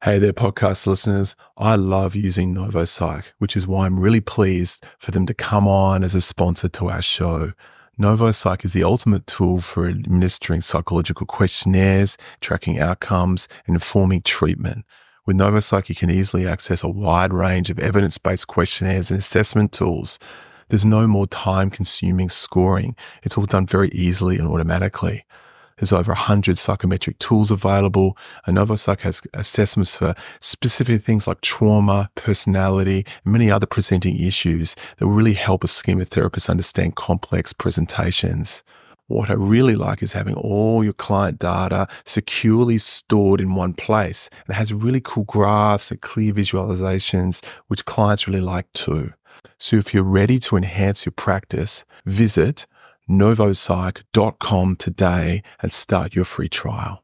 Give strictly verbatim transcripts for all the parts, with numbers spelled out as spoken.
Hey there, podcast listeners. I love using NovoPsych, which is why I'm really pleased for them to come on as a sponsor to our show. NovoPsych is the ultimate tool for administering psychological questionnaires, tracking outcomes, and informing treatment. With NovoPsych, you can easily access a wide range of evidence-based questionnaires and assessment tools. There's no more time-consuming scoring. It's all done very easily and automatically. There's over one hundred psychometric tools available, and NovoPsych has assessments for specific things like trauma, personality, and many other presenting issues that will really help a schema therapist understand complex presentations. What I really like is having all your client data securely stored in one place. It has really cool graphs and clear visualizations, which clients really like too. So if you're ready to enhance your practice, visit novopsych dot com today and start your free trial.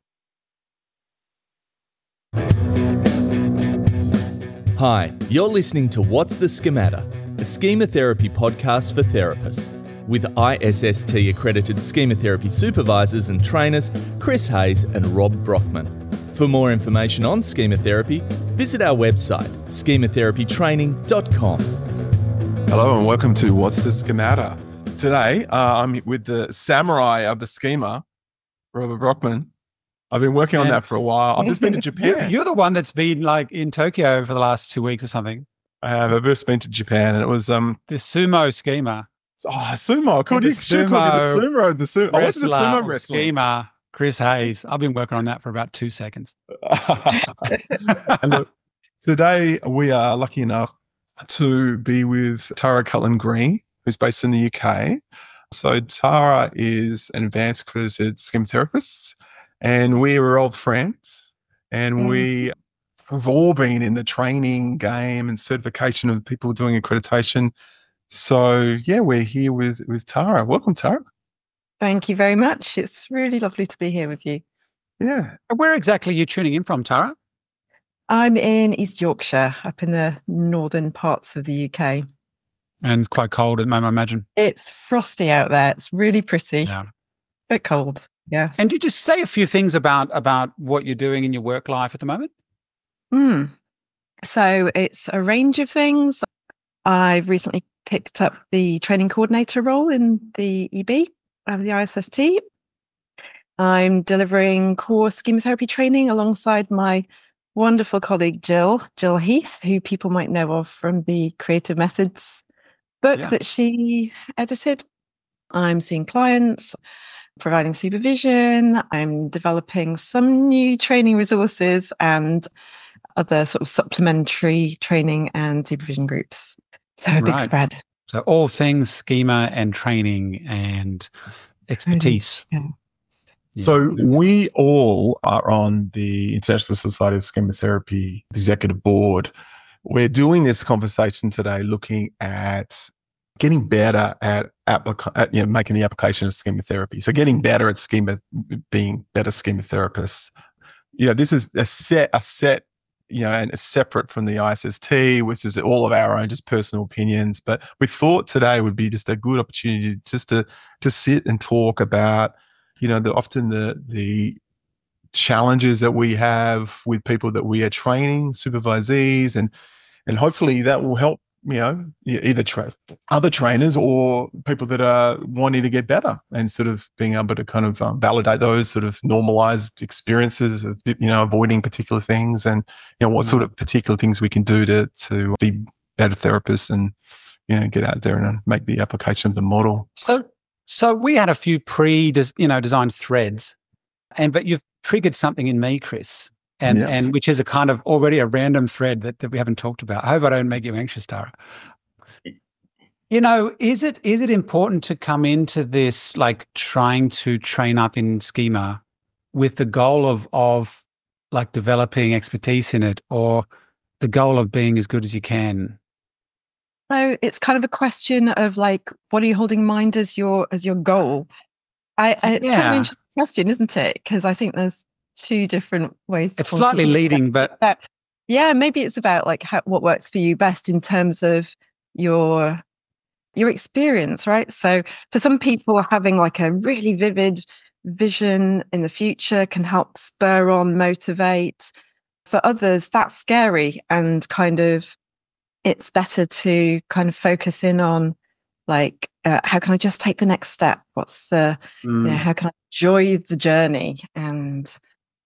Hi, you're listening to What's the Schemata, a schema therapy podcast for therapists, with I S S T accredited schema therapy supervisors and trainers Chris Hayes and Rob Brockman. For more information on schema therapy, visit our website schema therapy training dot com. Hello and welcome to What's the Schemata. Today, uh, I'm with the samurai of the schema, Robert Brockman. I've been working on And- that for a while. I've just been to Japan. You're, you're the one that's been like in Tokyo for the last two weeks or something. I have. I've just been to Japan, and it was um. The sumo schema. Oh, sumo. I called The you, should have called you the sumo. The sumo. I went to the Wrestler sumo or wrestling. schema, Chris Hayes. I've been working on that for about two seconds. And look, today we are lucky enough to be with Tara Cullen Green, who's based in the U K. So Tara is an advanced accredited schema therapist, and we were old friends, and Mm. we have all been in the training game and certification of people doing accreditation. So yeah, we're here with with Tara. Welcome, Tara. Thank you very much. It's really lovely to be here with you. Yeah. Where exactly are you tuning in from, Tara? I'm in East Yorkshire, up in the northern parts of the U K. And it's quite cold at the moment, I imagine. It's frosty out there. It's really pretty, Yeah. but cold. Yes. And you just say a few things about about what you're doing in your work life at the moment? Mm. So it's a range of things. I've recently picked up the training coordinator role in the E B of the I S S T. I'm delivering core schema therapy training alongside my wonderful colleague Jill, Jill Heath, who people might know of from the Creative Methods book Yeah. that she edited. I'm seeing clients, providing supervision. I'm developing some new training resources and other sort of supplementary training and supervision groups. So a big Right. spread. So all things schema and training and expertise. Yeah. Yeah. So we all are on the International Society of Schema Therapy Executive Board. We're doing this conversation today looking at getting better at, applica- at you know, making the application of schema therapy. So getting better at schema, being better schema therapists. You know, this is a set, a set, you know, and it's separate from the I S S T, which is all of our own just personal opinions. But we thought today would be just a good opportunity just to to sit and talk about, you know, the often the the challenges that we have with people that we are training, supervisees, and and hopefully that will help, you know, either tra- other trainers or people that are wanting to get better and sort of being able to kind of um, validate those sort of normalized experiences of, you know, avoiding particular things and, you know, what sort of particular things we can do to to be better therapists and, you know, get out there and make the application of the model. So, so we had a few pre, you know, designed threads, and but you've triggered something in me, Chris, and Yes. and which is a kind of already a random thread that, that we haven't talked about. I hope I don't make you anxious, Tara. You know, is it is it important to come into this like trying to train up in schema with the goal of of like developing expertise in it, or the goal of being as good as you can? So it's kind of a question of like, what are you holding in mind as your as your goal? I, I it's kind of Yeah. an interesting question, isn't it? Because I think there's two different ways. It's to slightly leading, but But yeah, maybe it's about like how, what works for you best in terms of your your experience, right? So for some people, having like a really vivid vision in the future can help spur on, motivate. For others, that's scary, and kind of it's better to kind of focus in on like, uh, how can I just take the next step? What's the, mm. you know, how can I enjoy the journey? And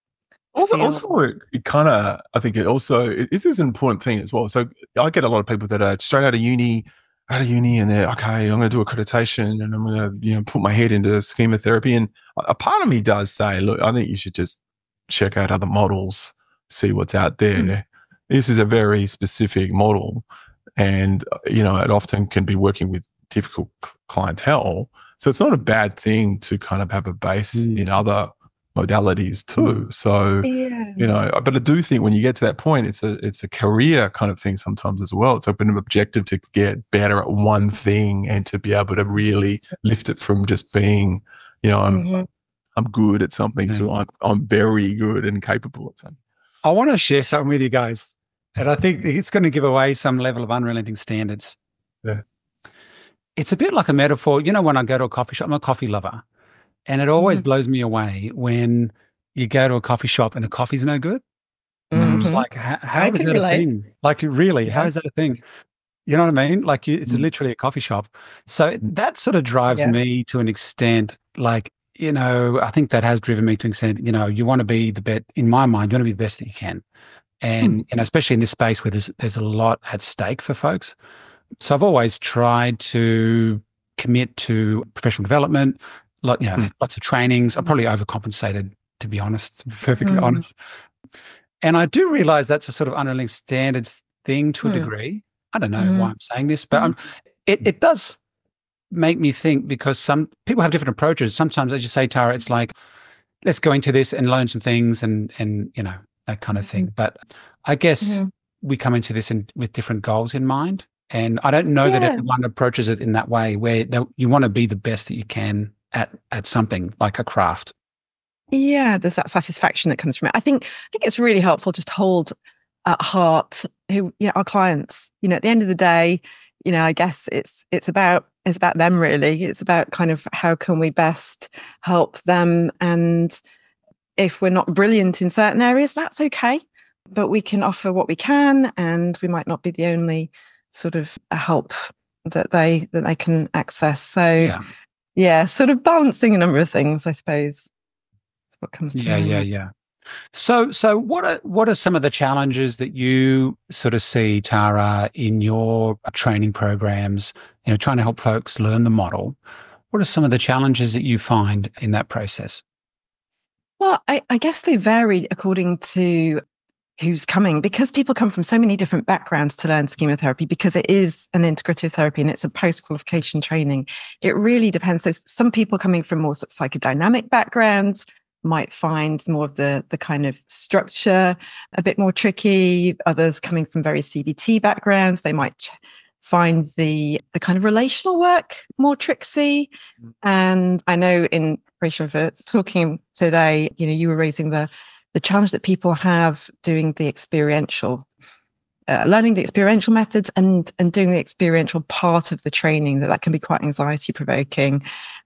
also, also it, it kind of, I think it also, it, it is an important thing as well. So I get a lot of people that are straight out of uni, out of uni, and they're, okay, I'm going to do accreditation and I'm going to, you know, put my head into schema therapy. And a part of me does say, look, I think you should just check out other models, see what's out there. Mm. This is a very specific model, and, you know, it often can be working with difficult clientele. So it's not a bad thing to kind of have a base mm. in other modalities too. Mm. So, yeah. you know, but I do think when you get to that point, it's a it's a career kind of thing sometimes as well. It's a bit of an objective to get better at one thing and to be able to really lift it from just being, you know, I'm mm-hmm. I'm good at something mm-hmm. to I'm I'm very good and capable at something. I want to share something with you guys, and I think it's going to give away some level of unrelenting standards. Yeah. It's a bit like a metaphor. You know, when I go to a coffee shop, I'm a coffee lover. And it always mm-hmm. blows me away when you go to a coffee shop and the coffee's no good. Mm-hmm. I'm just like, how, how is that relate. a thing? Like, really, yeah. how is that a thing? You know what I mean? Like, it's mm-hmm. literally a coffee shop. So that sort of drives yeah. me to an extent. Like, you know, I think that has driven me to an extent. You know, you want to be the best, in my mind, you want to be the best that you can. And, mm-hmm. you know, especially in this space where there's, there's a lot at stake for folks. So I've always tried to commit to professional development, like, you know, mm. lots of trainings. I'm probably overcompensated, to be honest, to be perfectly mm. honest. And I do realize that's a sort of unrelenting standards thing to a mm. degree. I don't know mm. why I'm saying this, but mm. it, it does make me think, because some people have different approaches. Sometimes, as you say, Tara, it's like, let's go into this and learn some things and, and you know, that kind of thing. But I guess mm. we come into this in, with different goals in mind. And I don't know yeah. that everyone approaches it in that way, where you want to be the best that you can at at something like a craft. Yeah, there's that satisfaction that comes from it. I think I think it's really helpful just to hold at heart who, you know, our clients. You know, at the end of the day, you know, I guess it's it's about it's about them really. It's about kind of how can we best help them, and if we're not brilliant in certain areas, that's okay. But we can offer what we can, and we might not be the only sort of help that they that they can access. So yeah, yeah sort of balancing a number of things, I suppose. That's what comes to yeah, mind. yeah, yeah. So, so what are what are some of the challenges that you sort of see, Tara, in your training programs? You know, trying to help folks learn the model. What are some of the challenges that you find in that process? Well, I, I guess they vary according to who's coming, because people come from so many different backgrounds to learn schema therapy, because it is an integrative therapy and it's a post-qualification training. It really depends. So some people coming from more sort of psychodynamic backgrounds might find more of the, the kind of structure a bit more tricky. Others coming from very C B T backgrounds, they might ch- find the, the kind of relational work more tricksy. Mm. And I know in preparation for talking today, you know, you were raising the the challenge that people have doing the experiential, uh, learning the experiential methods and, and doing the experiential part of the training, that that can be quite anxiety provoking.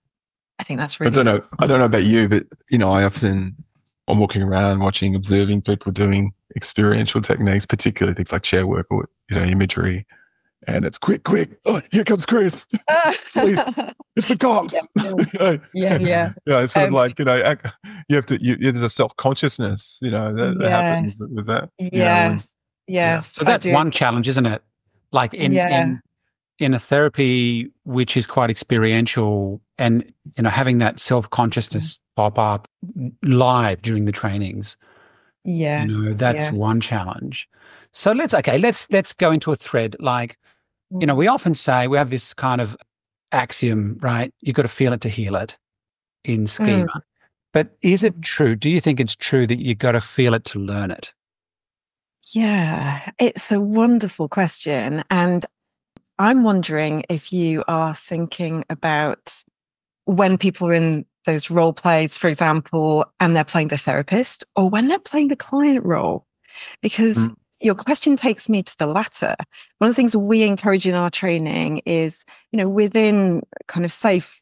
I think that's really. I don't know. I don't know about you, but you know, I often I'm walking around watching, observing people doing experiential techniques, particularly things like chair work or, you know, imagery. And it's quick, quick. Oh, here comes Chris. Please, it's the cops. Yeah, you know, yeah, yeah. Yeah, it's sort um, of like, you know, you have to. You, there's a self consciousness, you know, that, that yeah. happens with that. Yes, you know, and, yes. Yeah. So that's one challenge, isn't it? Like in yeah. in in a therapy which is quite experiential, and you know, having that self consciousness pop up live during the trainings. Yeah, you know, that's yes. one challenge. So let's okay, let's let's go into a thread. Like, you know, we often say we have this kind of axiom, right? You've got to feel it to heal it in schema. Mm. But is it true? Do you think it's true that you've got to feel it to learn it? Yeah, it's a wonderful question. And I'm wondering if you are thinking about when people are in those role plays, for example, and they're playing the therapist, or when they're playing the client role. Because mm. your question takes me to the latter. One of the things we encourage in our training is, you know, within kind of safe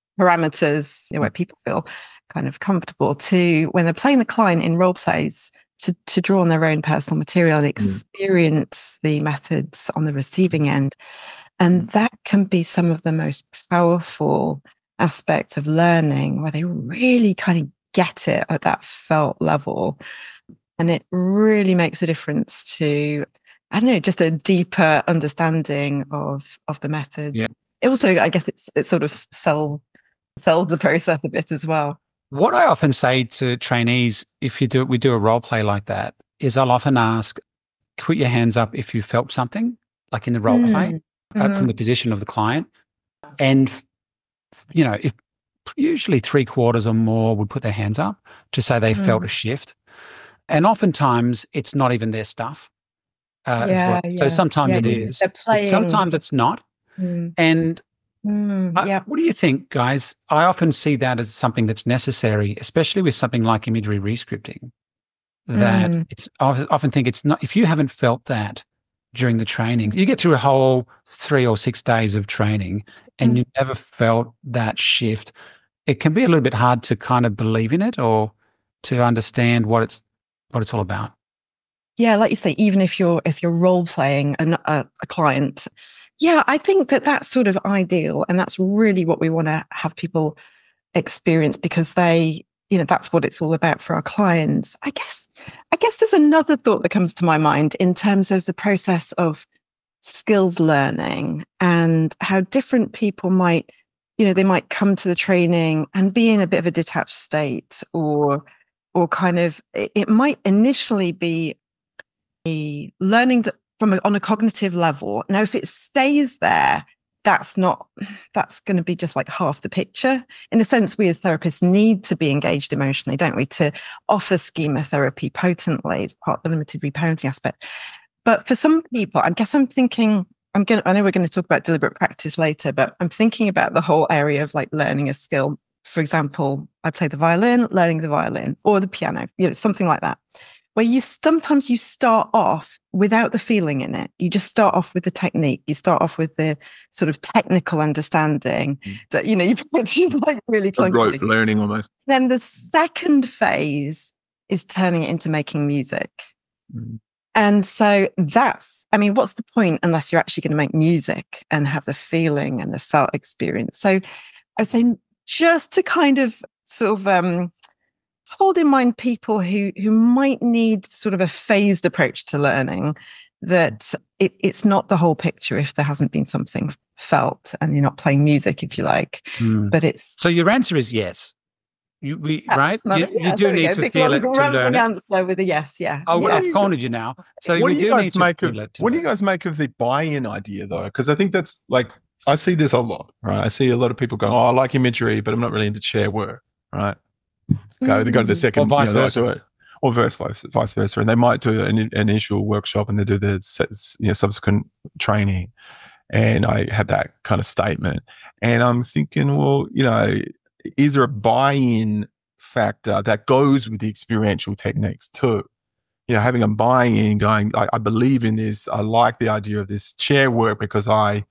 parameters, you know, where people feel kind of comfortable to, when they're playing the client in role plays, to, to draw on their own personal material and experience mm. the methods on the receiving end. And that can be some of the most powerful aspects of learning, where they really kind of get it at that felt level. And it really makes a difference to, I don't know, just a deeper understanding of, of the method. Yeah. It also, I guess it's, it's sort of sell, sell the process a bit as well. What I often say to trainees, if you do, we do a role play like that, is I'll often ask, put your hands up if you felt something, like in the role mm. play, mm-hmm. uh, from the position of the client. And, you know, if usually three quarters or more would put their hands up to say they mm. felt a shift. And oftentimes it's not even their stuff. Uh, yeah, as well. yeah. So sometimes yeah, it yeah. is, but sometimes it's not. Mm. And mm, I, yeah. what do you think, guys? I often see that as something that's necessary, especially with something like imagery rescripting, that mm. it's, I often think it's not, if you haven't felt that during the trainings, you get through a whole three or six days of training and mm. you never felt that shift, it can be a little bit hard to kind of believe in it or to understand what it's, what it's all about. Yeah, like you say, even if you're if you're role playing an, a, a client, yeah, I think that that's sort of ideal, and that's really what we want to have people experience, because they, you know, that's what it's all about for our clients. I guess, I guess there's another thought that comes to my mind in terms of the process of skills learning and how different people might, you know, they might come to the training and be in a bit of a detached state, or or kind of, it might initially be a learning that from a, on a cognitive level. Now, if it stays there, that's not, that's going to be just like half the picture. In a sense, we as therapists need to be engaged emotionally, don't we, to offer schema therapy potently. It's part of the limited reparenting aspect. But for some people, I guess I'm thinking, I'm going to, I know we're going to talk about deliberate practice later, but I'm thinking about the whole area of like learning a skill. For example, I play the violin, learning the violin, or the piano, you know, something like that, where you sometimes you start off without the feeling in it. You just start off with the technique. You start off with the sort of technical understanding mm. that, you know, you like really clunky. Rote learning almost. Then the second phase is turning it into making music. Mm. And so that's, I mean, what's the point unless you're actually going to make music and have the feeling and the felt experience? So I was saying, just to kind of sort of um, hold in mind people who who might need sort of a phased approach to learning, that it, it's not the whole picture if there hasn't been something felt and you're not playing music, if you like. Mm. But it's... So your answer is yes. You, we, right? You, yeah, you do need to Big feel it to learn it. Answer with a yes, yeah. Oh, yeah. I've cornered you now. So what we do you do guys need to make feel of, it. What do you guys make of the buy-in idea, though? Because I think that's like, I see this a lot, right? I see a lot of people going, oh, I like imagery, but I'm not really into chair work, right? Go, they go to the second, or vice you know, versa, or vice, vice versa, and they might do an, an initial workshop and they do the you know, subsequent training. And I had that kind of statement, and I'm thinking, well, you know, is there a buy-in factor that goes with the experiential techniques too? You know, having a buy-in, going, I, I believe in this. I like the idea of this chair work because I,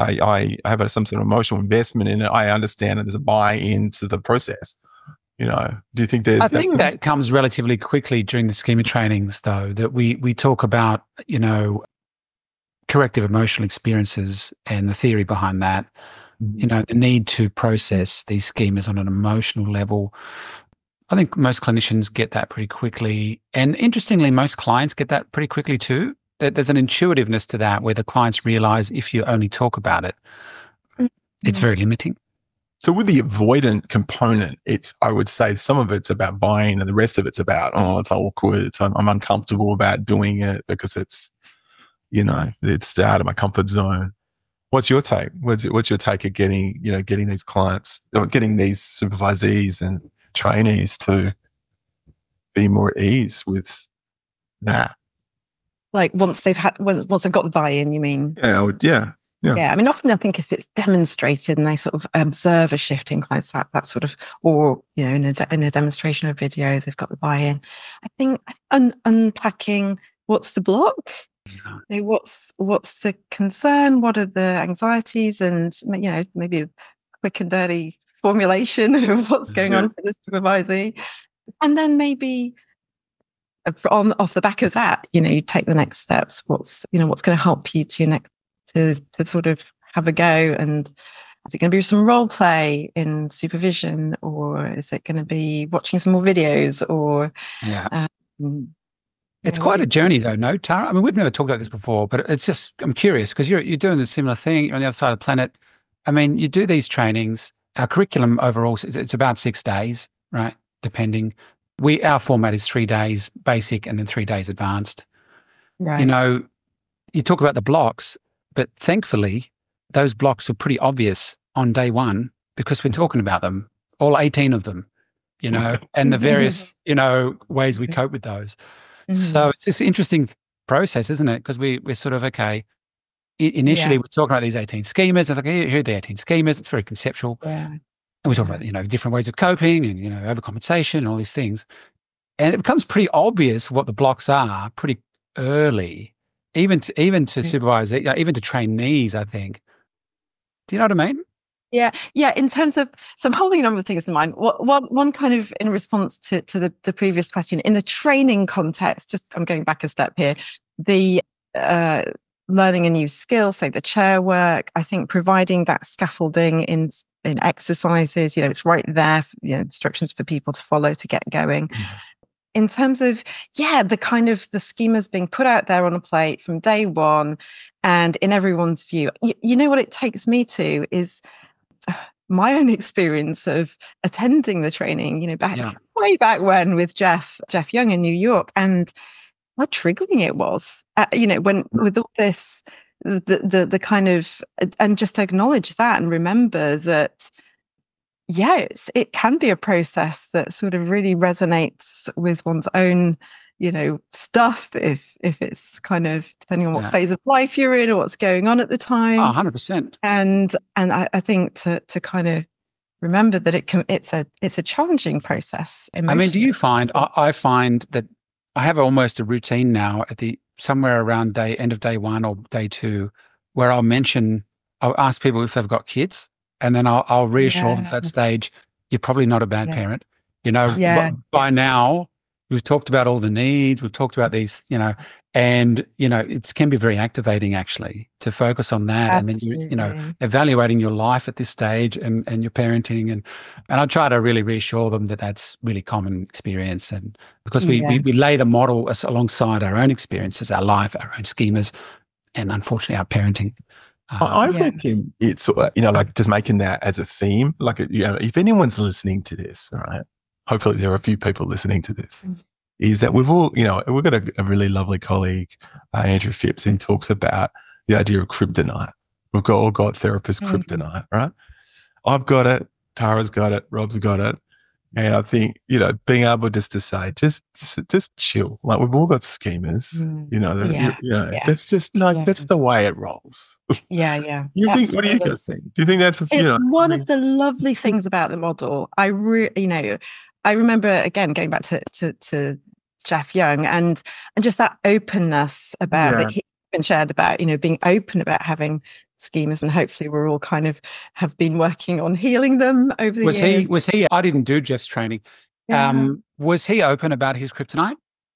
I, I have a, some sort of emotional investment in it. I understand that there's a buy-in to the process. You know, do you think there's... I think that comes relatively quickly during the schema trainings, though, that we we talk about, you know, corrective emotional experiences and the theory behind that, mm-hmm. you know, the need to process these schemas on an emotional level. I think most clinicians get that pretty quickly. And interestingly, most clients get that pretty quickly too. There's an intuitiveness to that where the clients realize if you only talk about it, mm-hmm. it's very limiting. So with the avoidant component, it's, I would say some of it's about buying and the rest of it's about, oh, it's awkward. It's, I'm, I'm uncomfortable about doing it because it's, you know, it's out of my comfort zone. What's your take? What's, what's your take of getting, you know, getting these clients, or getting these supervisees and trainees to be more at ease with that? Like once they've had, once they've got the buy-in, you mean? Yeah, I would, yeah. Yeah. yeah, I mean, often I think if it's demonstrated and they sort of observe a shift in clients, that that sort of, or you know, in a de- in a demonstration or video, they've got the buy-in. I think un- unpacking what's the block, you know, what's what's the concern, what are the anxieties, and you know, maybe a quick and dirty formulation of what's going yeah. on for the supervisee, and then maybe on off the back of that, you know, you take the next steps. What's, you know, what's going to help you to next to, to sort of have a go? And is it going to be some role play in supervision, or is it going to be watching some more videos? Or yeah, um, it's know, quite a journey, though, no, Tara? I mean, we've never talked about this before, but it's just I'm curious because you're you're doing the similar thing. You're on the other side of the planet. I mean, you do these trainings. Our curriculum overall, it's about six days, right? Depending. We our format is three days basic and then three days advanced. right. You know, you talk about the blocks, but thankfully, those blocks are pretty obvious on day one because we're talking about them, all eighteen of them, you know, and the various, you know, ways we cope with those. Mhm. So it's this interesting process, isn't it? Because we, we're sort of, okay, I- initially Yeah. we're talking about these eighteen schemas. And like, here here are the eighteen schemas. It's very conceptual. Yeah. And we talk about, you know, different ways of coping and, you know, overcompensation and all these things. And it becomes pretty obvious what the blocks are pretty early, even to, even to Yeah. supervisors, even to trainees, I think. Do you know what I mean? Yeah, yeah. In terms of, so I'm holding a number of things in mind. What, one, one kind of in response to to the, the previous question, in the training context, just I'm going back a step here. The uh, learning a new skill, say the chair work. I think providing that scaffolding in in exercises, you know, it's right there. You know, instructions for people to follow to get going. Mm-hmm. In terms of, yeah, the kind of the schemas being put out there on a plate from day one, and in everyone's view, you, you know what it takes me to is my own experience of attending the training, you know, back Yeah. way back when with Jeff, Jeff Young in New York, and how triggering it was, uh, you know, when with all this, the, the, the kind of, and just to acknowledge that and remember that, yeah, it's, it can be a process that sort of really resonates with one's own, you know, stuff, if if it's kind of depending on what Yeah. phase of life you're in or what's going on at the time. Oh, one hundred percent. And and I, I think to to kind of remember that it can it's a it's a challenging process. I mean, do you find, I, I find that I have almost a routine now at the somewhere around day end of day one or day two, where I'll mention, I'll ask people if they've got kids, and then I'll, I'll reassure them at that stage, you're probably not a bad Yeah. parent. You know, Yeah. b- by now we've talked about all the needs, we've talked about these, you know, and, you know, it can be very activating actually to focus on that. And then you, you know, Absolutely. evaluating your life at this stage and, and your parenting. And, and I try to really reassure them that that's really common experience. And because we, we, Yes. we lay the model as, alongside our own experiences, our life, our own schemas, and unfortunately our parenting. I, I Uh, Yeah. reckon it's, uh, you know, like just making that as a theme. Like, you know, if anyone's listening to this, all right, hopefully there are a few people listening to this, Mm. is that we've all, you know, we've got a, a really lovely colleague, uh, Andrew Phipps, who talks about the idea of kryptonite. We've got all got therapist Mhm. kryptonite, right? I've got it. Tara's got it. Rob's got it. And I think, you know, being able just to say, just, just chill. Like we've all got schemas, Mm. you know, that- Yeah. you know, Yeah. that's just like, Yeah. that's the way it rolls. Yeah, yeah. You That's think, what do you one of guys think? Do you think that's, you It's know, one of the lovely things about the model. I really, you know, I remember again going back to to, to Jeff Young and and just that openness about Yeah. that he's been shared about, you know, being open about having schemas, and hopefully we're all kind of have been working on healing them over the was years. he, was he, I didn't do Jeff's training. Yeah. Um, was he open about his kryptonite?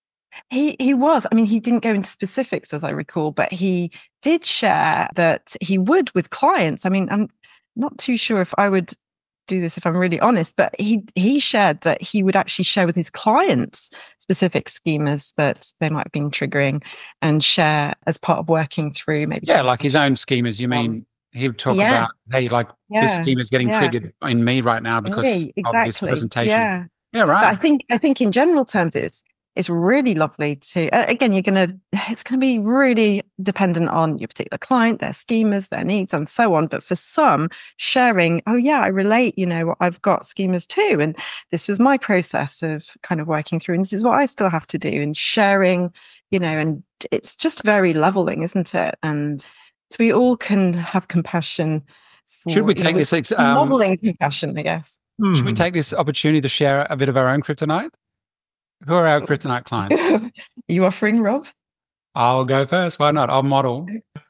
He he was. I mean, he didn't go into specifics, as I recall, but he did share that he would with clients. I mean, I'm not too sure if I would do this if I'm really honest, but he he shared that he would actually share with his clients specific schemas that they might have been triggering, and share as part of working through maybe. Yeah, some- like his own schemas. You Um, mean he would talk yeah. about, hey, like this Yeah, schema is getting yeah. triggered in me right now because Hey, of this exactly. presentation. Yeah. Yeah, But I right. think I think in general terms, it's it's really lovely to uh, again. You're gonna it's gonna be really dependent on your particular client, their schemas, their needs, and so on. But for some, sharing, oh yeah, I relate. You know, I've got schemas too, and this was my process of kind of working through, and this is what I still have to do. And sharing, you know, and it's just very leveling, isn't it? And so we all can have compassion. For, Should we you know, take with this? ex- Um, modeling compassion, I guess. should we Hmm. take this opportunity to share a bit of our own kryptonite? Who are our kryptonite clients? Are you offering, Rob? I'll go first. Why not? I'll model.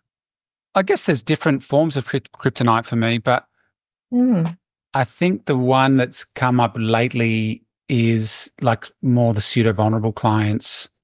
I guess there's different forms of kryp- kryptonite for me, but Mm. I think the one that's come up lately is like more the pseudo vulnerable clients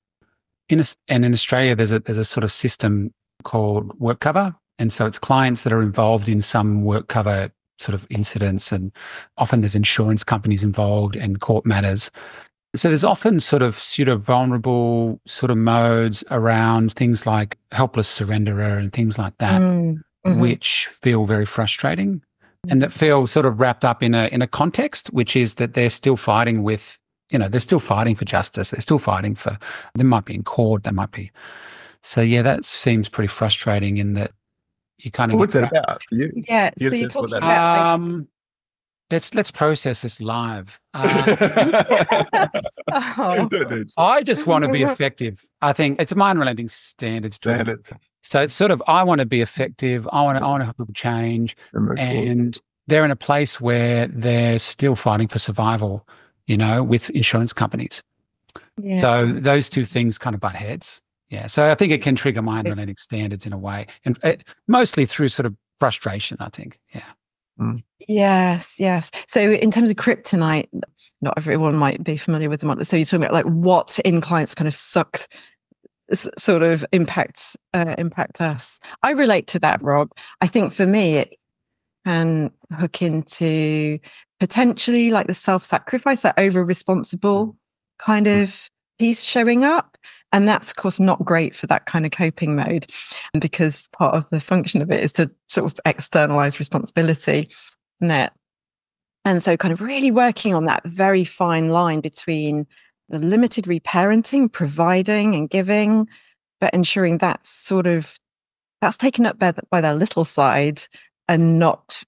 in a, and in Australia, there's a there's a sort of system called work cover, and so it's clients that are involved in some work cover sort of incidents, and often there's insurance companies involved and court matters. So there's often sort of pseudo vulnerable sort of modes around things like helpless surrenderer and things like that, Mm, mhm. which feel very frustrating and that feel sort of wrapped up in a in a context, which is that they're still fighting with, you know, they're still fighting for justice. They're still fighting for, they might be in court, they might be. So yeah, that seems pretty frustrating in that you kind of What's get, that about for you? Yeah. Yes, So you're that's what talking that about like, um, let's let's process this live. Uh, oh, I just want to be effective. I think it's mind relating standards. driven. Standards. So it's sort of, I want to be effective. I want to, I want to help people change. Remove forward. And they're in a place where they're still fighting for survival, you know, with insurance companies. yeah. So those two things kind of butt heads. Yeah. So I think it can trigger mind It's- relating standards in a way, and it, mostly through sort of frustration, I think. Yeah. Yes, yes. So in terms of kryptonite, not everyone might be familiar with the model. So you're talking about like what in clients kind of suck, s- sort of impacts uh, impact us. I relate to that, Rob. I think for me, it can hook into potentially like the self-sacrifice, that over-responsible kind of piece showing up. And that's, of course, not great for that kind of coping mode, because part of the function of it is to sort of externalize responsibility, isn't it? And so kind of really working on that very fine line between the limited reparenting, providing and giving, but ensuring that's sort of, that's taken up by, the, by their little side and not,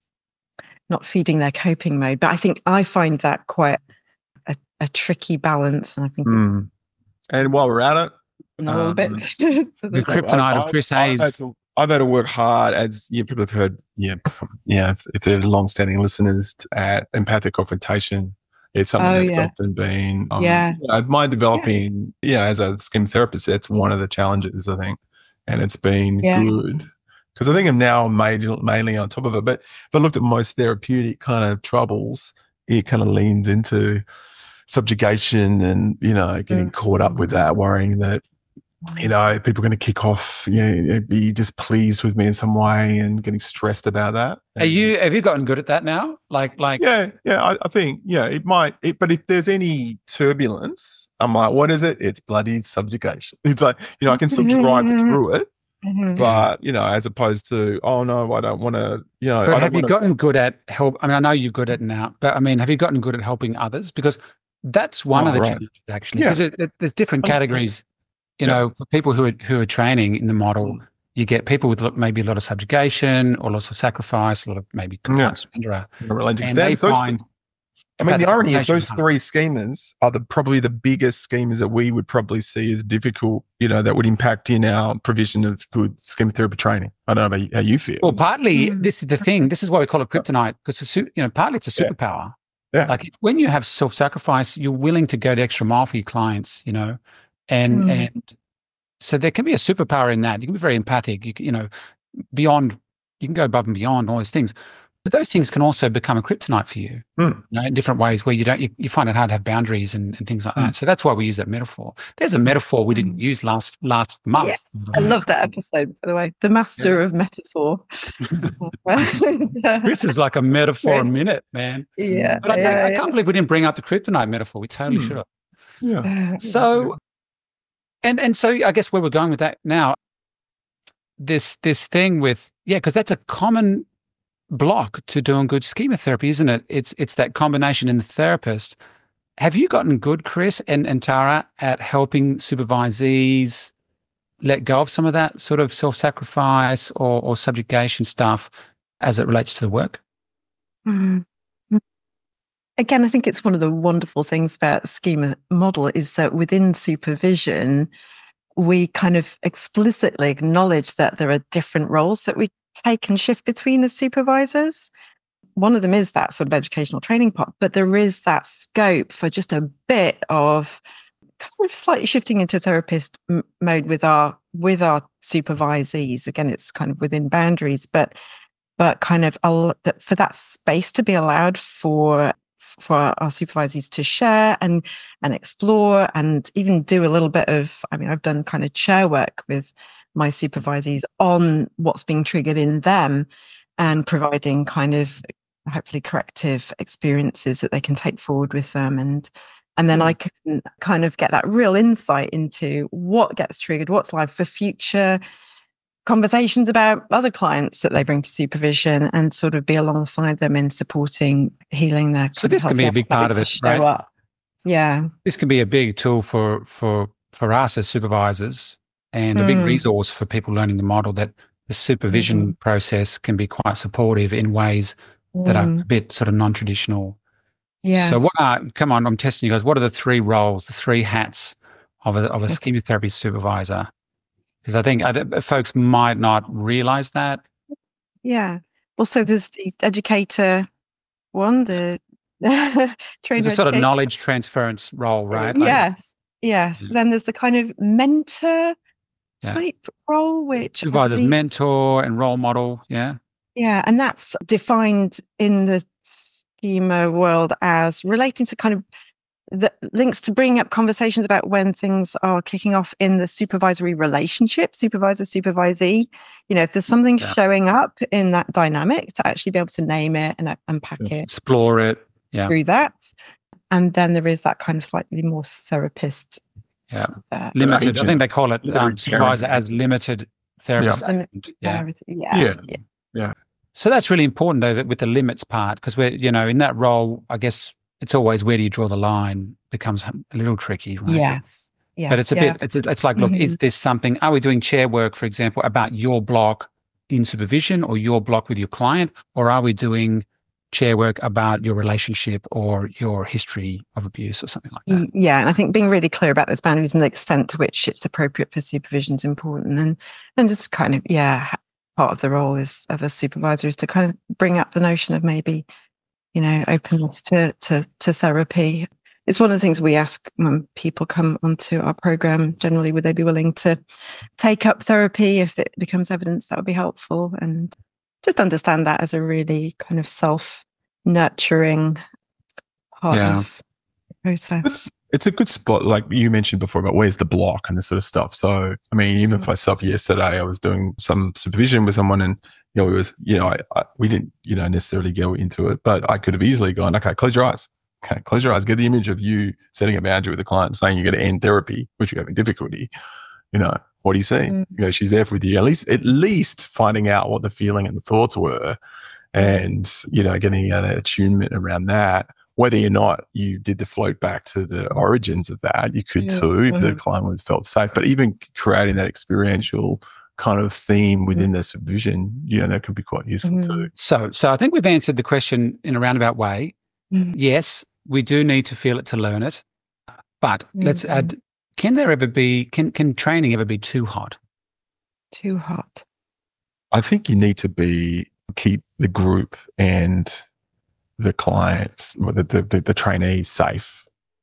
not feeding their coping mode. But I think I find that quite a, a tricky balance. And I think Mm. And while we're at it, a little um, bit. The kryptonite of Chris I've had Hayes. to, I've had to work hard, as you people have heard. Yeah, yeah. If, if they're long-standing listeners, at empathic confrontation, it's something Oh, that's yeah. often been. Um, Yeah. you know, my developing, you know, as a schema therapist, that's one of the challenges, I think, and it's been Yeah. good because I think I'm now major, mainly on top of it. But if I looked at most therapeutic kind of troubles, it kind of leans into subjugation and, you know, getting Mm. caught up with that, worrying that, you know, people are going to kick off, you know, be displeased with me in some way and getting stressed about that. Are you, have you gotten good at that now? Like, like, Yeah, yeah, I, I think, yeah, it might, it, but if there's any turbulence, I'm like, what is it? It's bloody subjugation. It's like, you know, I can still drive through it, Mhm. but, you know, as opposed to, oh no, I don't want to, you know, I but don't have you wanna, gotten good at help? I mean, I know you're good at it now, but I mean, have you gotten good at helping others? Because that's one Oh, of the right. challenges, actually, Yeah. because there's different Um, categories. You yeah. know, for people who are who are training in the model, you get people with lo- maybe a lot of subjugation or lots of sacrifice, a lot of maybe compliance surrenderer, religion and they standards. Those find. th- I mean, the empathic irony is those confrontation three schemas are the probably the biggest schemas that we would probably see as difficult, you know, that would impact in our provision of good schema therapy training. I don't know about how you feel. Well, partly Mm. this is the thing. This is why we call it kryptonite, because you know, partly it's a Yeah. superpower. Yeah. Like when you have self-sacrifice, you're willing to go the extra mile for your clients. You know, and Mm. and so there can be a superpower in that. You can be very empathic. You can, you know, beyond. You can go above and beyond all those things. But those things can also become a kryptonite for you, Mm. you know, in different ways where you don't, you, you find it hard to have boundaries and, and things like Mm. that. So that's why we use that metaphor. There's a metaphor we didn't use last last month. Yeah. I love that episode, by the way. The master of metaphor. This is like a metaphor a minute, man. yeah. But I, yeah, I yeah. can't believe we didn't bring up the kryptonite metaphor. We totally Mm. should have. Yeah. So, and and so I guess where we're going with that now, this this thing with yeah, because that's a common block to doing good schema therapy, isn't it? It's it's that combination in the therapist. Have you gotten good, Chris and, and Tara, at helping supervisees let go of some of that sort of self-sacrifice or, or subjugation stuff as it relates to the work? Mhm. Again, I think it's one of the wonderful things about the schema model is that within supervision, we kind of explicitly acknowledge that there are different roles that we take and shift between as supervisors. One of them is that sort of educational training part, but there is that scope for just a bit of kind of slightly shifting into therapist m- mode with our with our supervisees. Again, it's kind of within boundaries, but but kind of al- that for that space to be allowed for for our, our supervisors to share and and explore and even do a little bit of, I mean, I've done kind of chair work with my supervisors on what's being triggered in them and providing kind of hopefully corrective experiences that they can take forward with them. And and then I can kind of get that real insight into what gets triggered, what's live for future conversations about other clients that they bring to supervision, and sort of be alongside them in supporting healing their. So this can be a big part of it, right? Up. Yeah. This can be a big tool for for for us as supervisors, and a big Mm. resource for people learning the model, that the supervision Mhm. process can be quite supportive in ways that are Mm. a bit sort of non-traditional. Yeah. So what are, come on, I'm testing you guys. What are the three roles, the three hats of a, of a schema therapy supervisor? Because I think other folks might not realize that. Yeah. Well, so there's the educator one, the trainer There's a sort of educator. knowledge transference role, right? Like, Yes. Yes. Yeah. Then there's the kind of mentor Yeah. type role, which I supervisor's believe- mentor and role model. Yeah. yeah, and that's defined in the schema world as relating to kind of the links to bringing up conversations about when things are kicking off in the supervisory relationship, supervisor, supervisee. You know, if there's something Yeah. showing up in that dynamic, to actually be able to name it and uh, unpack Yeah. it Explore it. Yeah. through that. And then there is that kind of slightly more therapist. Yeah. Uh, Limited. I agent. think they call it Limited um, supervisor parent. as limited therapist. Limit- agent. Yeah. therapist. Yeah. Yeah. yeah. So that's really important, though, that with the limits part, because we're, you know, in that role, I guess it's always where do you draw the line becomes a little tricky, right? Yes. Yes. But it's a yeah. bit, it's, it's like, look, Mhm. is this something, are we doing chair work, for example, about your block in supervision or your block with your client? Or are we doing chair work about your relationship or your history of abuse or something like that? Mm, Yeah, and I think being really clear about those boundaries and the extent to which it's appropriate for supervision is important. And and just kind of, yeah, part of the role is of a supervisor is to kind of bring up the notion of maybe, you know, openness to to to therapy. It's one of the things we ask when people come onto our program. Generally, would they be willing to take up therapy if it becomes evidence? That would be helpful, and just understand that as a really kind of self-nurturing part Yeah. of the process. It's, it's a good spot, like you mentioned before, about where's the block and this sort of stuff. So, I mean, even for myself yesterday, I was doing some supervision with someone, and you know, it was, you know, I, I, we didn't, you know, necessarily go into it, but I could have easily gone, okay, close your eyes. Okay, close your eyes. Get the image of you setting a boundary with the client, saying you're going to end therapy, which you're having difficulty. You know, what do you see? Mm. You know, she's there with you. At least, at least finding out what the feeling and the thoughts were, and you know, getting an attunement around that. Whether or not you did the float back to the origins of that, you could Yeah. too, if the Mhm. client was felt safe. But even creating that experiential kind of theme within the supervision, you know, that could be quite useful Mhm. too. So, so I think we've answered the question in a roundabout way. Mhm. Yes, we do need to feel it to learn it, but let's Mhm. add, can there ever be, can, can training ever be too hot? Too hot. I think you need to be keep the group and the clients, or the, the, the, the trainees safe.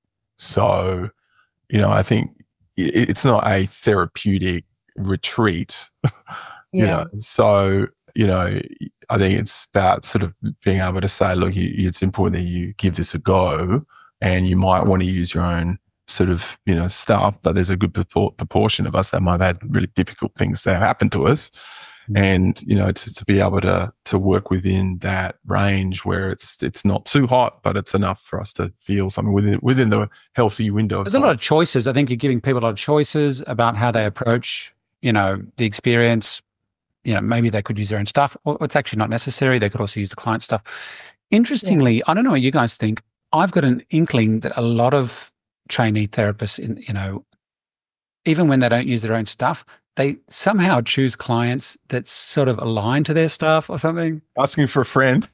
So, you know, I think it, it's not a therapeutic retreat, you Yeah. know. So, you know, I think it's about sort of being able to say, look, you, it's important that you give this a go, and you might want to use your own sort of, you know, stuff, but there's a good propor- proportion of us that might have had really difficult things that have happened to us. And, you know, to, to be able to to work within that range where it's it's not too hot, but it's enough for us to feel something within within the healthy window. of There's a time. lot of choices. I think you're giving people a lot of choices about how they approach, you know, the experience. You know, maybe they could use their own stuff, or it's actually not necessary. They could also use the client stuff. Interestingly, I don't know what you guys think. I've got an inkling that a lot of trainee therapists, in, you know, even when they don't use their own stuff, they somehow choose clients that sort of align to their stuff or something. Asking for a friend.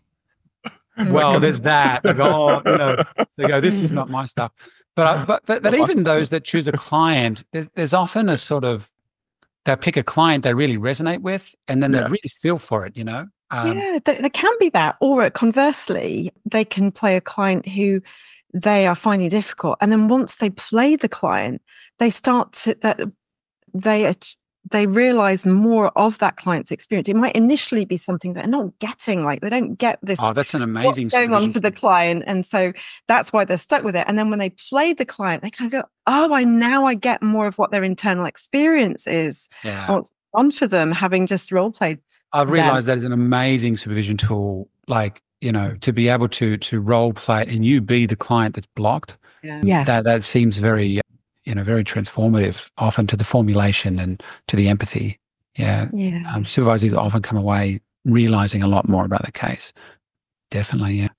Well, there's that. They go, oh, you know, they go, this is not my stuff. But I, but but, but even those that choose a client, there's there's often a sort of, they'll pick a client they really resonate with, and then Yeah. they really feel for it, you know? Um, yeah, there, there can be that. Or conversely, they can play a client who they are finding difficult. And then once they play the client, they start to, that they ach- they realize more of that client's experience. It might initially be something they're not getting, like they don't get this. Oh, that's an amazing what's going on supervision for the tool. client. And so that's why they're stuck with it. And then when they play the client, they kind of go, oh, I now I get more of what their internal experience is. Yeah. And what's on for them, having just role played. I've realized that is an amazing supervision tool, like, you know, to be able to to role play and you be the client that's blocked. Yeah. yeah. That that seems very, you know, very transformative, often to the formulation and to the empathy. Yeah. Yeah. Um, supervisors often come away realizing a lot more about the case. Definitely, yeah.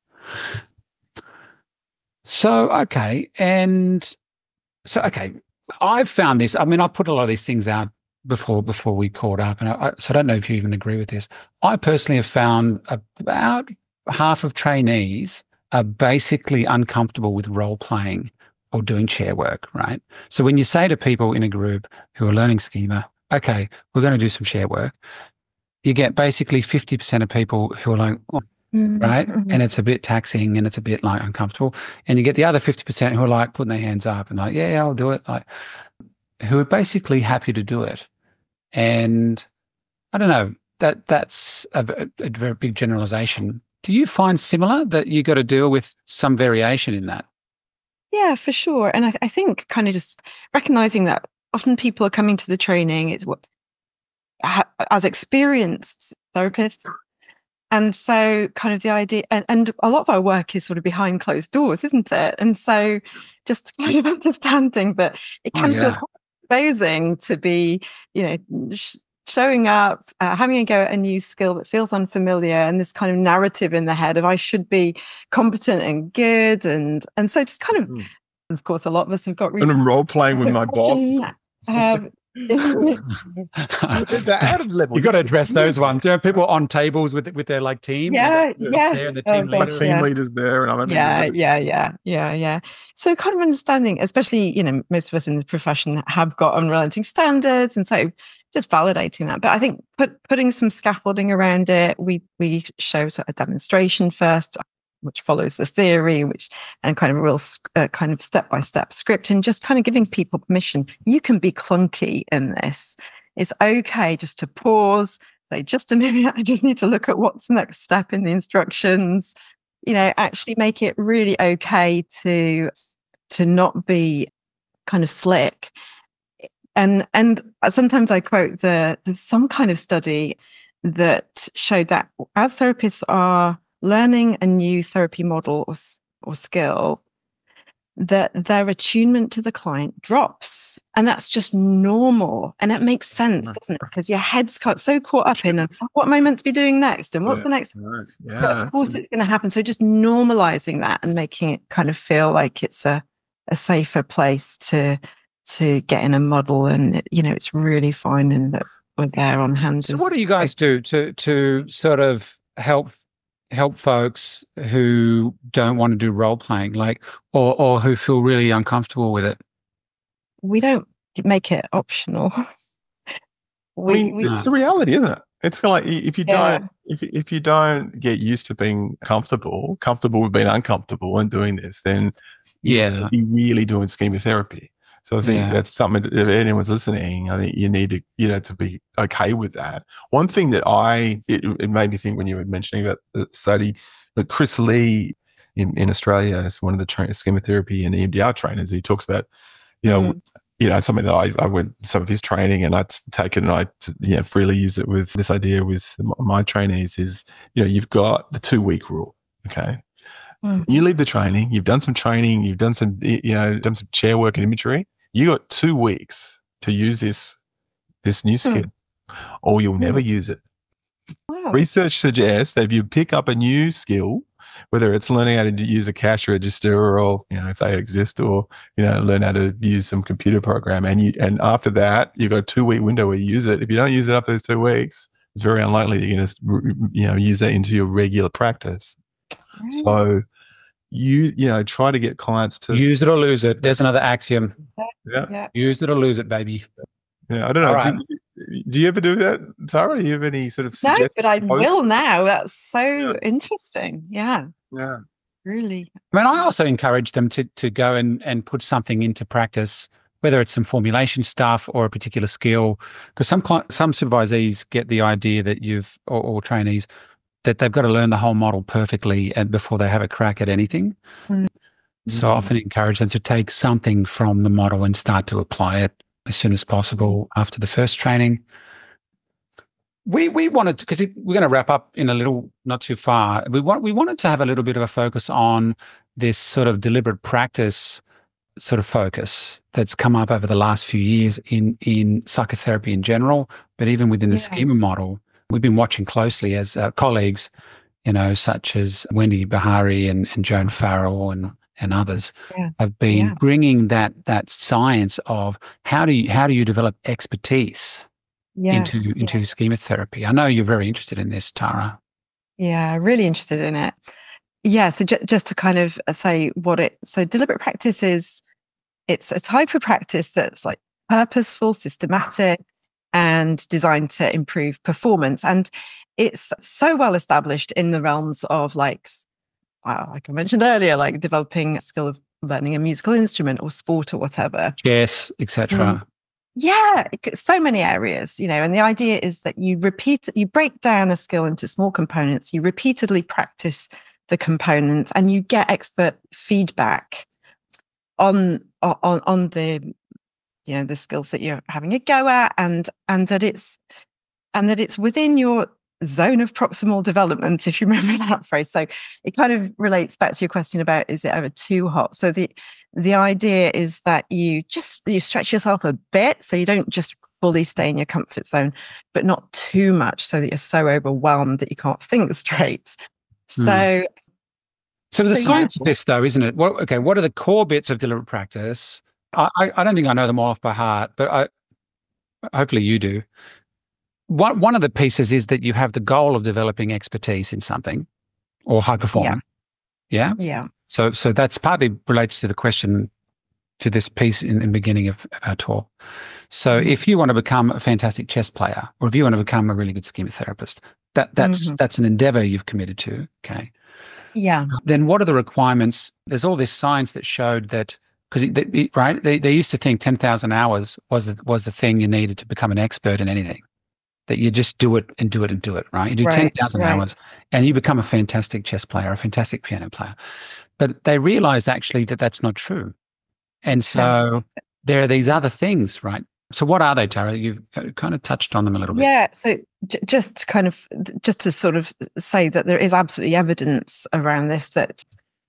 So, okay. And so, okay, I've found this. I mean, I put a lot of these things out before before we caught up. And I, I, so I don't know if you even agree with this. I personally have found about half of trainees are basically uncomfortable with role playing or doing chair work, right? So when you say to people in a group who are learning schema, okay, we're going to do some chair work, you get basically fifty percent of people who are like, oh, mm-hmm. right? And it's a bit taxing and it's a bit like uncomfortable. And you get the other fifty percent who are like putting their hands up and like, yeah, I'll do it. Like, who are basically happy to do it. And I don't know, that that's a, a, a very big generalization. Do you find similar that you got to deal with some variation in that? Yeah, for sure. And I, I think kind of just recognizing that often people are coming to the training it's what as experienced therapists. And so kind of the idea, and, and a lot of our work is sort of behind closed doors, isn't it? And so just kind of understanding that it can oh, yeah. feel quite exposing to be, you know, sh- showing up, uh, having a go at a new skill that feels unfamiliar, and this kind of narrative in the head of I should be competent and good. And and so just kind of, mm. of course, a lot of us have got really... And I'm role playing with my boss. Um, it's out of level. You've got to address those ones. You know, people on tables with with their like team. Yeah, yes. There and the team oh, leaders. team yeah. leaders there, and I'm yeah, yeah, yeah, yeah, yeah. So kind of understanding, especially you know, most of us in the profession have got unrelenting standards, and so just validating that. But I think put, putting some scaffolding around it. We we show sort of a demonstration first, which follows the theory, which and kind of a real uh, kind of step by step script, and just kind of giving people permission. You can be clunky in this. It's okay just to pause, say, just a minute. I just need to look at what's the next step in the instructions. You know, actually make it really okay to to not be kind of slick. And and sometimes I quote the there's some kind of study that showed that as therapists are learning a new therapy model or, or skill, that their attunement to the client drops. And that's just normal. And it makes sense, doesn't it? Because your head's so caught up in what am I meant to be doing next? And what's yeah, the next? right, yeah. But of course, it's going to happen. So just normalizing that and making it kind of feel like it's a, a safer place to to get in a model. And, you know, it's really fine and that we're there on hand. So what do you guys do to to sort of help help folks who don't want to do role playing, like, or or who feel really uncomfortable with it? We don't make it optional. We, I mean, we, it's the reality, isn't it? It's kind of like if you yeah. don't if if you don't get used to being comfortable, comfortable with being uncomfortable and doing this, then yeah, you're really doing schema therapy. So I think yeah. that's something. If anyone's listening, I think you need to, you know, to be okay with that. One thing that I it, it made me think when you were mentioning about the study, that Chris Lee in, in Australia is one of the tra- schema therapy and E M D R trainers. He talks about, you know, mm. you know, something that I, I went some of his training and I'd taken and I, you know, freely use it with this idea with my trainees is, you know, you've got the two week rule, okay. Mm. You leave the training, you've done some training, you've done some, you know, done some chair work and imagery. You got two weeks to use this, this new skill, mm. or you'll mm. never use it. Wow. Research suggests that if you pick up a new skill, whether it's learning how to use a cash register or, you know, if they exist, or, you know, learn how to use some computer program, and you, and after that, you've got a two week window where you use it. If you don't use it after those two weeks, it's very unlikely that you're going to, you know, use that into your regular practice. Right. So, you you know try to get clients to use it or lose it. There's another axiom. Yeah, yeah. Use it or lose it, baby. Yeah, I don't know. Right. Do, do you ever do that, Tara? Do you have any sort of no? But I posts? will now. That's so yeah. interesting. Yeah, yeah, really. I mean, I also encourage them to to go and and put something into practice whether it's some formulation stuff or a particular skill. Because some cli- some supervisees get the idea that you've, or, or trainees, that they've got to learn the whole model perfectly and before they have a crack at anything. Mm. So I often encourage them to take something from the model and start to apply it as soon as possible after the first training. We we wanted to, because we're going to wrap up in a little, not too far. We want we wanted to have a little bit of a focus on this sort of deliberate practice sort of focus that's come up over the last few years in in psychotherapy in general, but even within the yeah. schema model. We've been watching closely as uh, colleagues, you know, such as Wendy Bahari and, and Joan Farrell and and others yeah. have been yeah. bringing that that science of how do you how do you develop expertise yes, into into yeah. schema therapy. I know you're very interested in this, Tara. Yeah, really interested in it. Yeah, so j- just to kind of say what it so deliberate practice is, it's a type of practice that's like purposeful, systematic, and designed to improve performance. And it's so well established in the realms of like, well, like I mentioned earlier, like developing a skill of learning a musical instrument or sport or whatever. Yes, et cetera. Mm. Yeah, so many areas, you know, and the idea is that you repeat, you break down a skill into small components, you repeatedly practice the components, and you get expert feedback on, on, on the, you know, the skills that you're having a go at, and and that it's and that it's within your zone of proximal development, if you remember that phrase. So it kind of relates back to your question about, is it ever too hot? So the the idea is that you just you stretch yourself a bit, so you don't just fully stay in your comfort zone, but not too much so that you're so overwhelmed that you can't think straight. So mm. so the so science yeah. of this, though, isn't it? Well, okay, what are the core bits of deliberate practice? I, I don't think I know them all off by heart, but I hopefully you do. One one of the pieces is that you have the goal of developing expertise in something or high performing. Yeah. Yeah. yeah. So so that's partly relates to the question, to this piece in the beginning of, of our talk. So mm-hmm. if you want to become a fantastic chess player, or if you want to become a really good schema therapist, that that's mm-hmm. that's an endeavor you've committed to. Okay. Yeah. Then what are the requirements? There's all this science that showed that. Because right, they, they used to think ten thousand hours was the, was the thing you needed to become an expert in anything. That you just do it and do it and do it, right? You do right, ten thousand right. hours and you become a fantastic chess player, a fantastic piano player. But they realized actually that that's not true. And so yeah. there are these other things, right? So what are they, Tara? You've kind of touched on them a little bit. Yeah. So j- just kind of, just to sort of say that there is absolutely evidence around this, that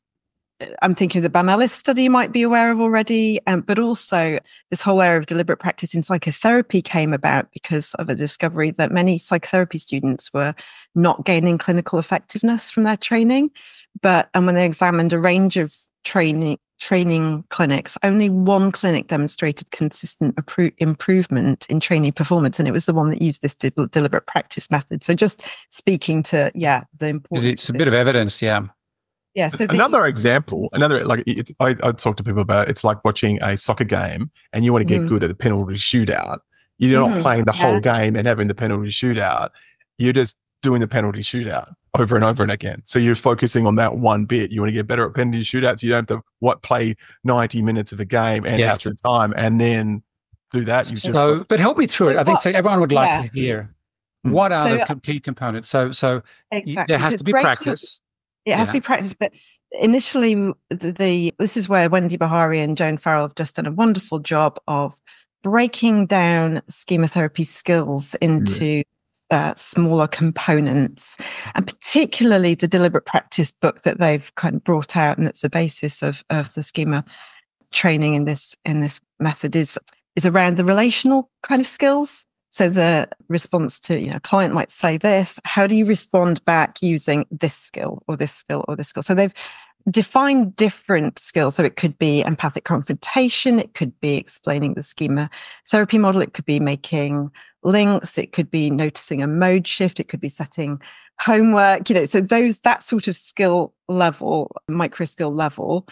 I'm thinking the Bamelis study you might be aware of already, um, but also this whole area of deliberate practice in psychotherapy came about because of a discovery that many psychotherapy students were not gaining clinical effectiveness from their training. But and when they examined a range of training training clinics, only one clinic demonstrated consistent appro- improvement in training performance, and it was the one that used this de- deliberate practice method. So just speaking to, yeah, the importance. It's a bit of evidence, yeah. Yeah. So the, another example, another like it's, I, I talk to people about it. It's like watching a soccer game, and you want to get mm. good at the penalty shootout. You're not mm, playing the yeah. whole game and having the penalty shootout. You're just doing the penalty shootout over and over and again. So you're focusing on that one bit. You want to get better at penalty shootouts. You don't have to what play ninety minutes of a game and yeah. extra time, and then do that. You just so, but help me through it. I think so. Everyone would like yeah. to hear what are so, the key components. So, so exactly. there has so to be practice. It has yeah. to be practiced, but initially, the, the this is where Wendy Bahari and Joan Farrell have just done a wonderful job of breaking down schema therapy skills into uh, smaller components, and particularly the deliberate practice book that they've kind of brought out, and that's the basis of of the schema training in this in this method is is around the relational kind of skills. So the response to, you know, a client might say this, how do you respond back using this skill or this skill or this skill? So they've defined different skills. So it could be empathic confrontation. It could be explaining the schema therapy model. It could be making links. It could be noticing a mode shift. It could be setting homework, you know, so those, that sort of skill level, micro skill level.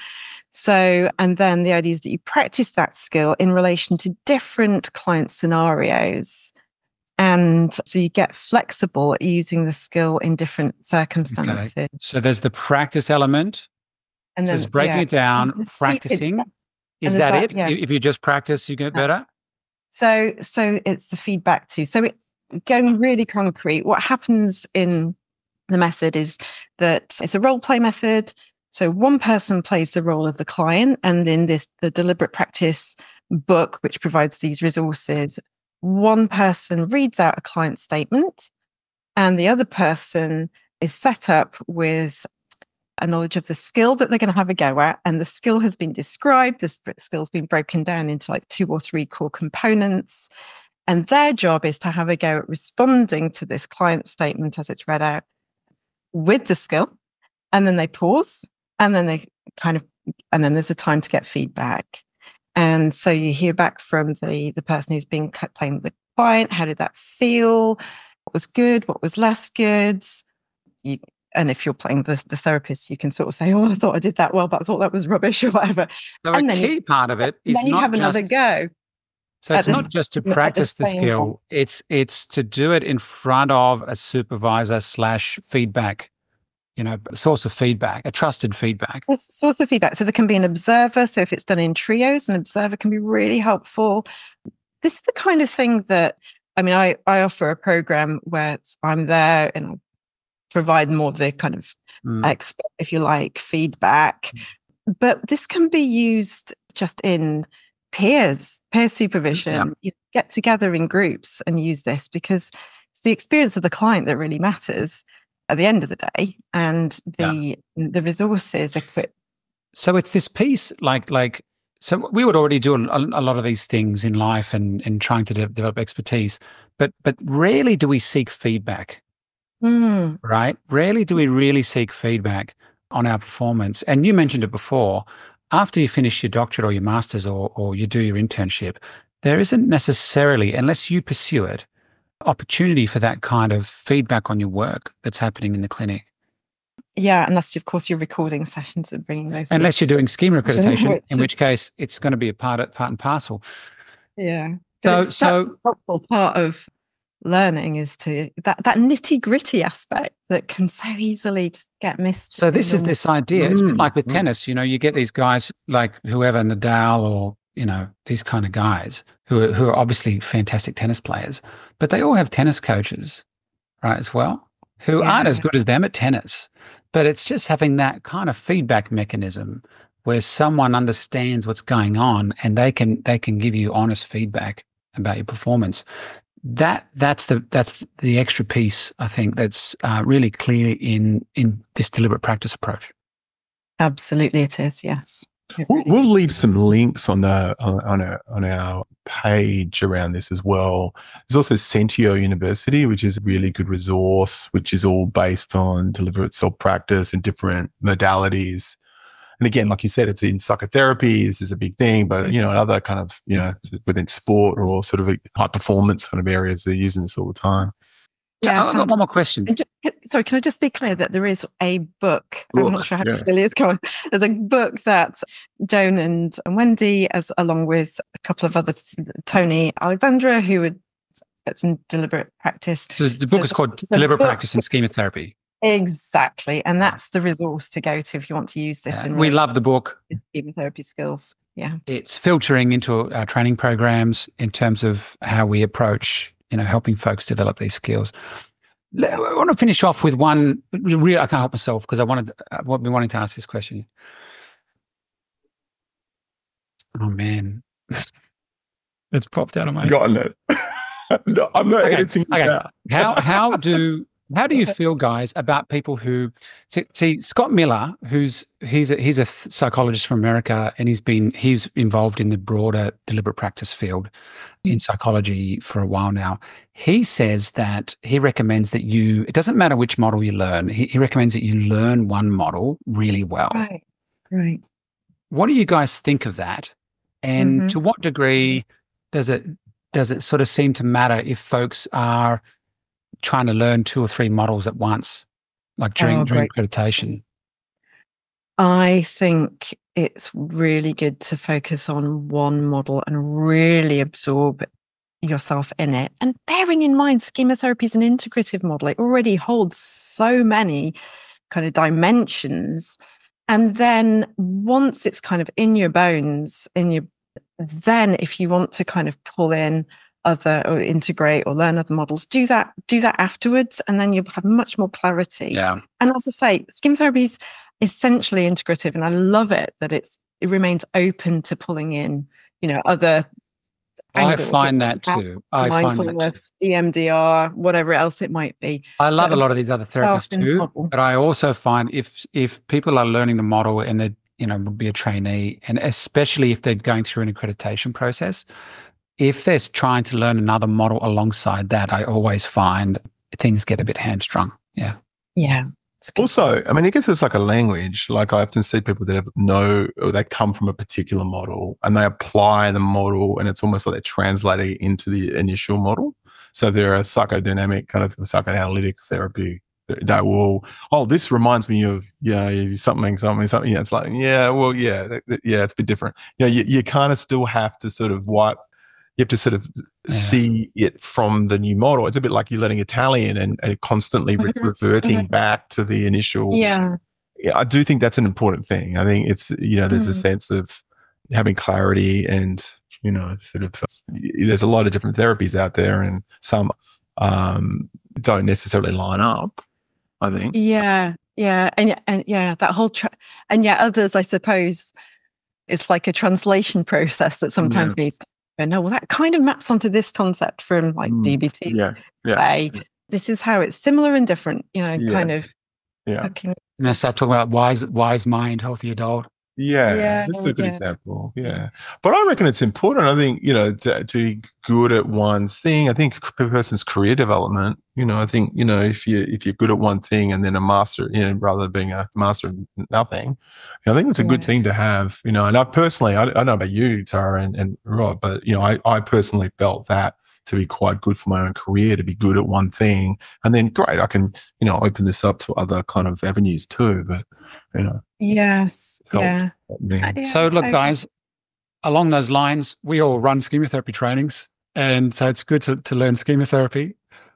So, and then the idea is that you practice that skill in relation to different client scenarios. And so you get flexible at using the skill in different circumstances. Okay. So there's the practice element. And then so it's breaking yeah, it down, practicing. Is And that, that- it? yeah. If you just practice, you get better? So, so it's the feedback too. So, it, going really concrete, what happens in the method is that it's a role play method. So, one person plays the role of the client, and in this, the deliberate practice book, which provides these resources, one person reads out a client statement, and the other person is set up with a knowledge of the skill that they're going to have a go at. And the skill has been described. The skill's been broken down into like two or three core components. And their job is to have a go at responding to this client statement as it's read out with the skill. And then they pause, and then they kind of, and then there's a time to get feedback. And so you hear back from the, the person who's been playing the client. How did that feel? What was good? What was less good? You, and if you're playing the, the therapist, you can sort of say, oh, I thought I did that well, but I thought that was rubbish or whatever. So and a then key you, part of it is then you not have another just, go. so it's at not the- just to at the practice the same skill, time. it's it's to do it in front of a supervisor slash feedback, you know, source of feedback, a trusted feedback. What's source of feedback? So there can be an observer. So if it's done in trios, an observer can be really helpful. This is the kind of thing that, I mean, I, I offer a program where I'm there and I provide more of the kind of Mm. expert, if you like, feedback. But this can be used just in peers, peer supervision. You get together in groups and use this, because it's the experience of the client that really matters at the end of the day, and the the resources equipped. So it's this piece, like like so we would already do a, a lot of these things in life and and trying to de- develop expertise, but but rarely do we seek feedback, Mm, right? Rarely do we really seek feedback on our performance. And you mentioned it before. After you finish your doctorate or your master's, or or you do your internship, there isn't necessarily, unless you pursue it, opportunity for that kind of feedback on your work that's happening in the clinic. yeah, unless of course you're recording sessions and bringing those. Unless you're doing schema accreditation, Which in which case it's going to be a part of, part and parcel. Yeah. So- But it's so- such a helpful part of learning is to that, that nitty gritty aspect that can so easily just get missed. So this is in- this idea. It's a bit Mm, like with mm. tennis. You know, you get these guys like whoever, Nadal, or you know, these kind of guys who are, who are obviously fantastic tennis players, but they all have tennis coaches, right, as well, who Yeah. aren't as good as them at tennis. But it's just having that kind of feedback mechanism where someone understands what's going on and they can they can give you honest feedback about your performance. That that's the that's the extra piece, I think, that's uh, really clear in in this deliberate practice approach. Absolutely, it is. Yes. It We'll, really we'll is. leave some links on the on on our, on our page around this as well. There's also Sentio University, which is a really good resource, which is all based on deliberate self practice and different modalities. And again, like you said, it's in psychotherapy. This is a big thing, but you know, other kind of you know within sport or sort of high performance kind of areas, they're using this all the time. So Yeah, I've got one more question. And ju- Sorry, can I just be clear that there is a book? I'm Book, not sure how yes. clearly it's going. There's a book that Joan and, and Wendy, as along with a couple of other, Tony Alexandra, who would that's in deliberate practice. The, the book So is called the Deliberate book- Practice in Schema Therapy. Exactly, and that's the resource to go to if you want to use this Uh, in we love the book. chemotherapy skills. Yeah. It's filtering into our training programs in terms of how we approach, you know, helping folks develop these skills. Le- I want to finish off with one. Really, I can't help myself because I wanted, I've been wanting to ask this question. Oh man, it's popped out of my. Gotten it. No, I'm not Okay, editing it okay. out. How how do how do you feel, guys, about people who see, see Scott Miller, who's he's a, he's a th- psychologist from America, and he's been he's involved in the broader deliberate practice field in psychology for a while now. He says that he recommends that you. It doesn't matter which model you learn. He, he recommends that you learn one model really well. Right. Right. What do you guys think of that? And Mhm. to what degree does it does it sort of seem to matter if folks are trying to learn two or three models at once, like during Oh, during great. accreditation? I think it's really good to focus on one model and really absorb yourself in it. And bearing in mind, schema therapy is an integrative model. It already holds so many kind of dimensions. And then once it's kind of in your bones, in your, then if you want to kind of pull in other or integrate or learn other models, do that, do that afterwards. And then you'll have much more clarity. Yeah. And as I say, schema therapy is essentially integrative. And I love it that it's, it remains open to pulling in, you know, other I angles. find that too. I find that too. E M D R, whatever else it might be. I love a lot of these other therapies too, but I also find if if people are learning the model and they, you know, would be a trainee, and especially if they're going through an accreditation process, if they're trying to learn another model alongside that, I always find things get a bit hamstrung. Yeah. Yeah. Also, I mean, I guess it's like a language. Like I often see people that know, or they come from a particular model and they apply the model, and it's almost like they're translating it into the initial model. So they're a psychodynamic kind of psychoanalytic therapy that will, oh, this reminds me of, yeah, something, something, something. Yeah, it's like, yeah, well, yeah, yeah, it's a bit different. You know, you, you kind of still have to sort of wipe, you have to sort of yeah. see it from the new model. It's a bit like you're learning Italian and, and constantly re- reverting mm-hmm. back to the initial. Yeah. Yeah, I do think that's an important thing. I think it's, you know, there's mm. a sense of having clarity and, you know, sort of, uh, there's a lot of different therapies out there and some um, don't necessarily line up, I think. Yeah. Yeah. And, and yeah, that whole, tra- and yeah, others, I suppose, it's like a translation process that sometimes yeah. needs to no, well, that kind of maps onto this concept from like mm, D B T. Yeah, yeah. Say, this is how it's similar and different, you know, yeah. kind of. Yeah. And I start talking about wise, wise mind, healthy adult. Yeah, yeah, that's a good yeah. example. Yeah. But I reckon it's important. I think, you know, to, to be good at one thing, I think a person's career development, you know, I think, you know, if you if you're good at one thing and then a master, you know, rather than being a master of nothing, I think it's a good yes. thing to have, you know. And I personally, I, I don't know about you, Tara and, and Rob, but, you know, I, I personally felt that to be quite good for my own career, to be good at one thing. And then great, I can, you know, open this up to other kind of avenues too. But, you know. Yes. Yeah. yeah. So look, guys, along those lines, we all run schema therapy trainings. And so it's good to, to learn schema therapy.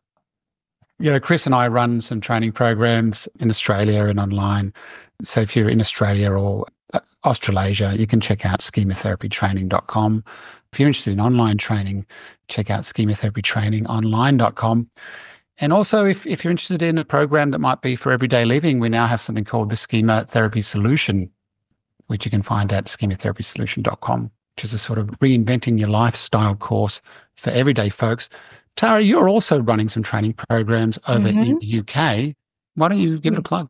You know, Chris and I run some training programs in Australia and online. So if you're in Australia or Australasia, you can check out schema therapy training dot com. If you're interested in online training, check out schema therapy training online dot com. And also, if, if you're interested in a program that might be for everyday living, we now have something called the Schema Therapy Solution, which you can find at schema therapy solution dot com, which is a sort of reinventing your lifestyle course for everyday folks. Tara, you're also running some training programs over mm-hmm. in the U K. Why don't you give it a plug?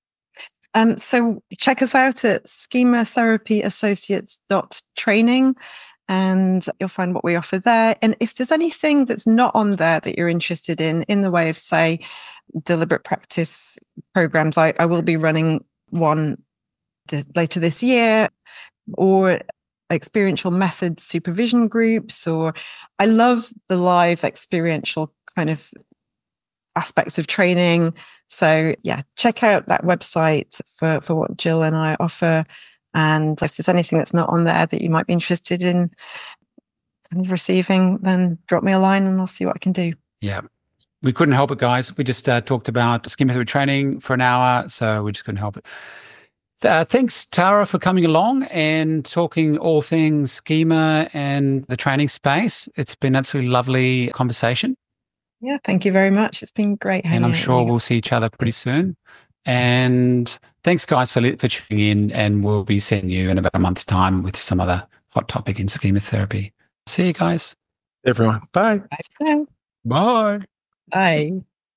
Um, so check us out at schema therapy associates dot training. And you'll find what we offer there. And if there's anything that's not on there that you're interested in, in the way of, say, deliberate practice programs, I, I will be running one the, later this year, or experiential methods supervision groups, or I love the live experiential kind of aspects of training. So yeah, check out that website for, for what Jill and I offer. And if there's anything that's not on there that you might be interested in kind of receiving, then drop me a line and I'll see what I can do. Yeah. We couldn't help it, guys. We just uh, talked about schema therapy training for an hour, so we just couldn't help it. Uh, thanks, Tara, for coming along and talking all things schema and the training space. It's been an absolutely lovely conversation. Yeah, thank you very much. It's been great hanging And I'm out sure with you. We'll see each other pretty soon. And thanks, guys, for, for tuning in. And we'll be seeing you in about a month's time with some other hot topic in schema therapy. See you guys. Everyone. Bye. Bye for now. Bye. Bye.